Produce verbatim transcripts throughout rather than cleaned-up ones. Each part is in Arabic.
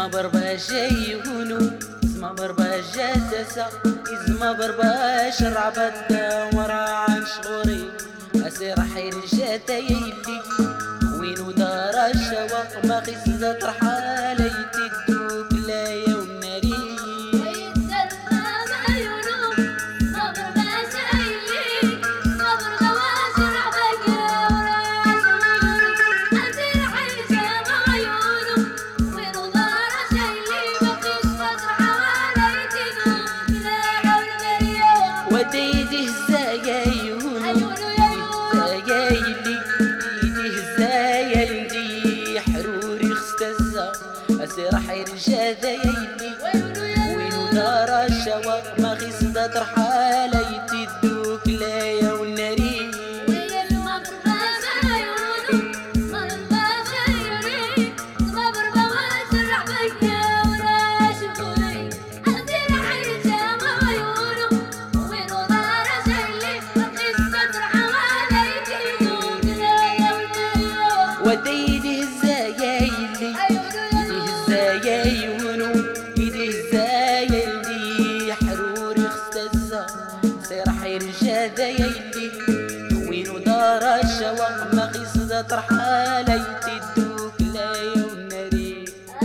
إزما برباشا يهونو إزما برباشا تسا إزما برباش رعبت ورا عن شغوري أسير حير جاتا يلي وينو دار الشواق ما خسدت رحالي تدوك لا يوم ناري وديده الزايا يهونو الزايا يلي ديده الزايا يلي حروري خستزا أسير حير جاذا يلي وينو دار الشواق ما خسدت رحالي تدوك لا يوم ناري وديده الزايا يلي يديه الزايا يونو يديه الزايا يلي حروري خستزا سير حير جاذا يلي وينو دار الشواق ما خسدت رحالي تدوك لا يوم ناري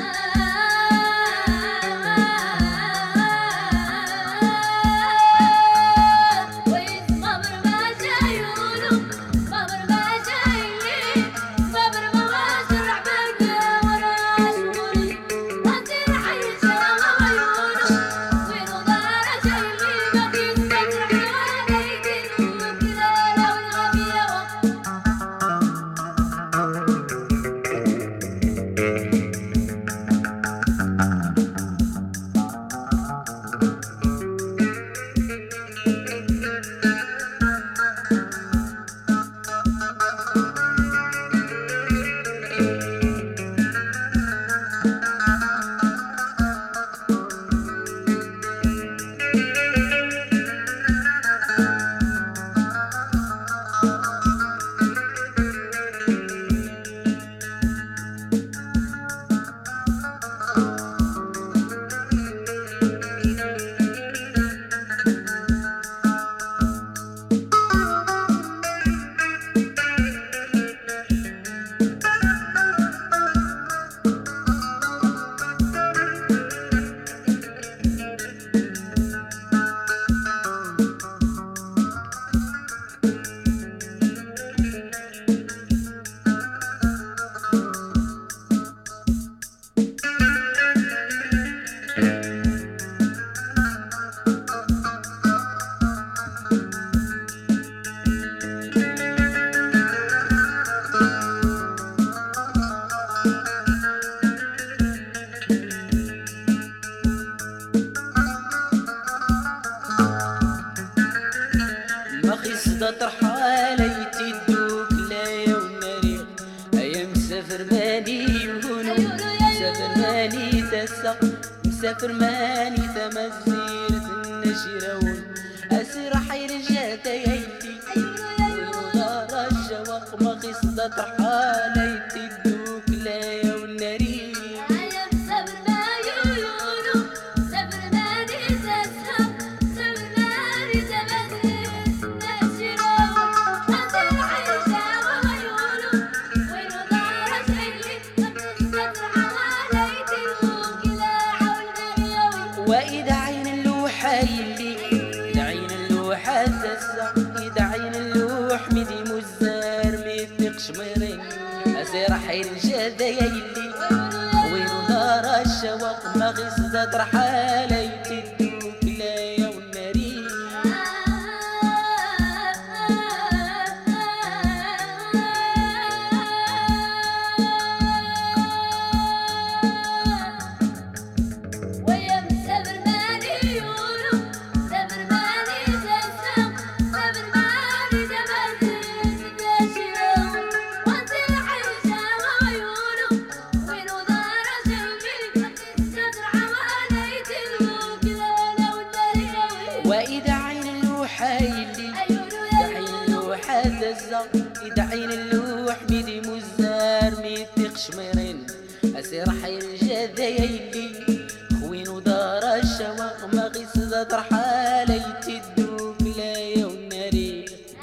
خسدت رحالي تدوك لا يوم ناري أيام مسافر ماني يهونو مسافر ماني تسا مسافر ماني تمزيرة النشيرون أسير حير جاتا يلي وينو دار الشواق ما خسدت رحالي تدوك لا يوم ناري وإذا عين اللوحة يلي إذا عين اللوحة تسا إذا عين اللوح مدي مزار ميثق شميرين أسير حير جاذا يلي وينو دار الشواق ما خسدت رحالي تدوك لا يوم ناري وإذا عين اللوحة يلي إذا عين اللوحة تزا إذا عين اللوح ميدي مزار ميثق شميرين أسير حي الجاذة يلي خوين ودار الشواق ما غيس طرحالي تدوك لا يوم ناري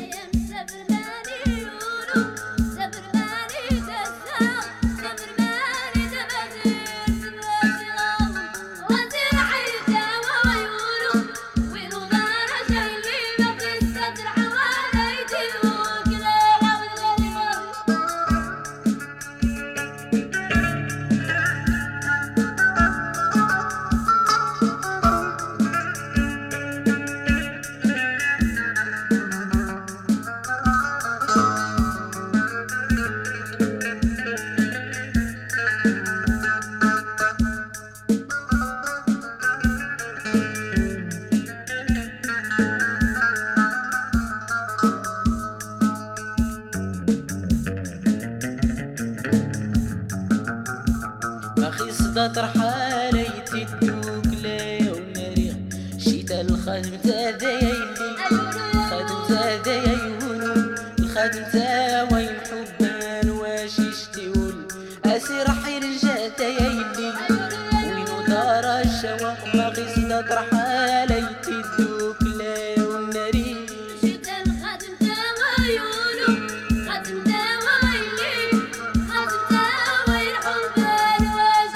طرحالي تدوك لا يوم ناريخ شيتا الخادم تاذا يلي الخادم تاذا يهونو الخادم تا وين حبان واش يشتيول أسير حي الجاتا يلي وينو دار الشواق ما غيسدا طرحالي تدوك لا يوم ناريخ شيتا الخادم تا ويونو خادم تا ويلي خادم تا وين حبان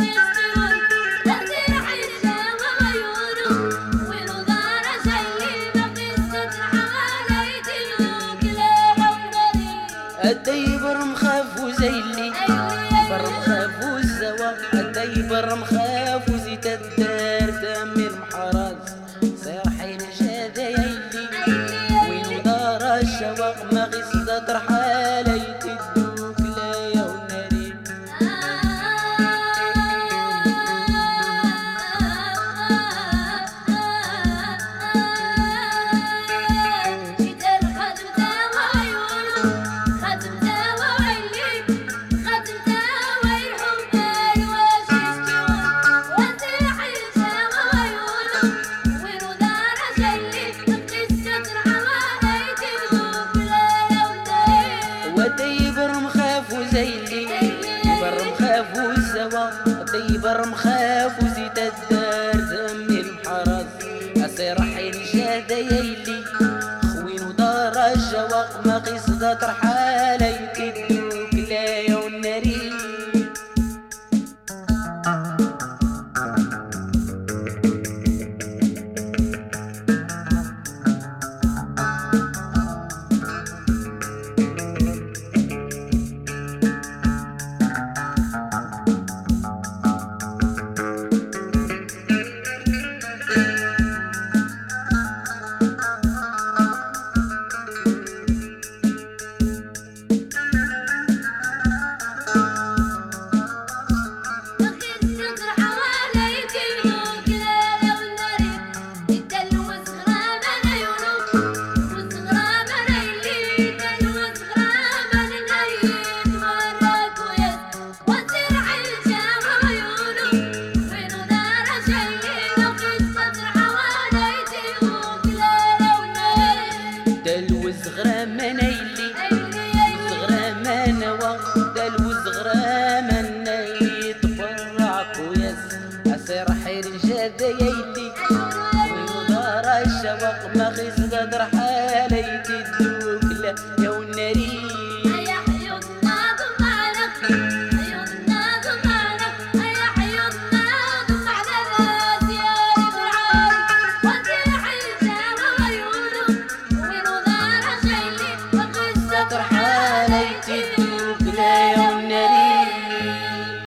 أدي برم خاف وزيلي برم خاف والزوا أدي برم خاف وزيت الدار تامي المحراز صير حين جاذا يلي وين دار الشواق ما غيس طرحالي تدوك لا يوم ناري برم خاف وزيت الدار دمي المحرز أسير حين جاذا يلي خوين ودار الجواق ما قيس طرحالي تدوك لا يوم ناري هذا يلي ودار الشوق ما خيس قدر حالي تدوك له يا وناري يا حيوط ما ضمانك